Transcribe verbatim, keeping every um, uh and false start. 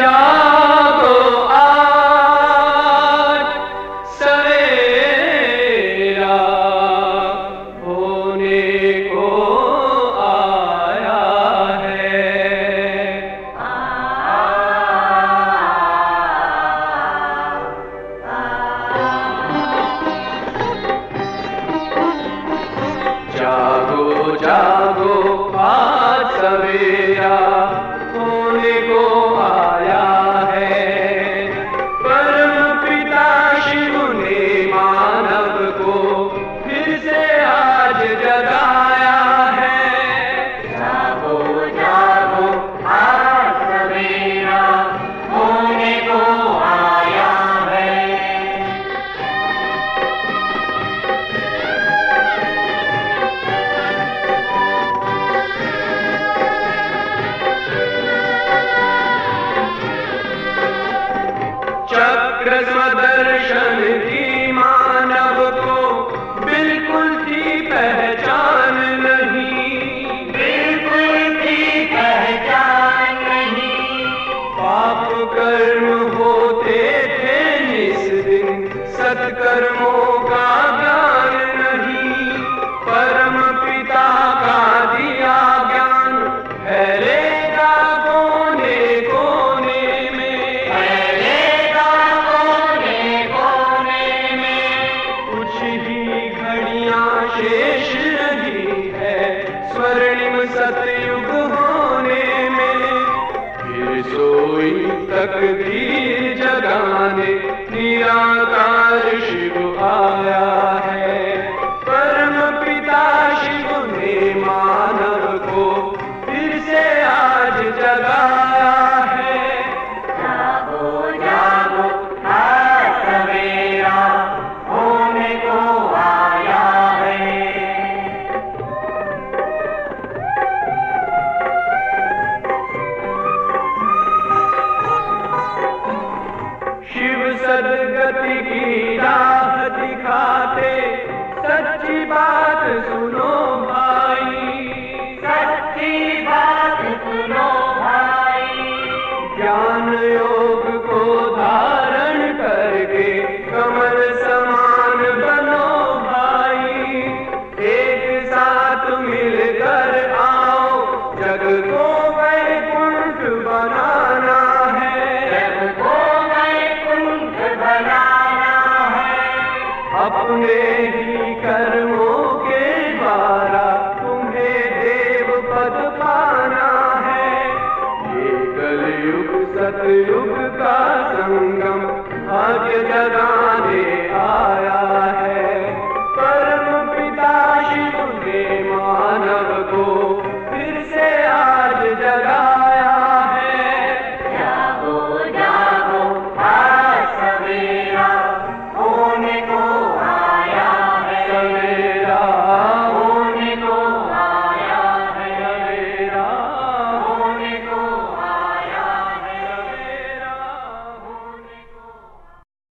जागो आज सवेरा होने को आया है। जागो जागो आज सवेरा होने को आया है। परम पिता शिव ने मानव को फिर से आज जगाया है। जागो जागो आज सवेरा होने को आया है। चक्र स्वदर्शन की मानव को बिल्कुल थी पहचान नहीं, बिल्कुल भी पहचान नहीं। पाप कर्म होते थे निस दिन, सत्कर्मों का ज्ञान नहीं। परम पिता का दिया ज्ञान फैलेगा कोने कोने में, फैलेगा कोने कोने में। कुछ ही घड़ियां शेष रही है स्वर्णिम सतयुग होने में। फिर सोई तकदीर जगाने निराकार शिव आया है। परम पिता शिव ने मानव को फिर से आज जगाया है। जागो जागो आज सवेरा होने को आया है। शिव सदगति की राह दिखाते सच्ची बात सुनो भाई। सच्ची बात सुनो भाई। ज्ञान योग को धारण करके कमल समान बनो भाई। एक साथ मिलकर आओ जग को वैकुंठ बनाना है। जग को वैकुंठ बनाना है। अपने ही कर्मों के द्वारा तुम्हें देव पद पाना है। ये कलयुग सतयुग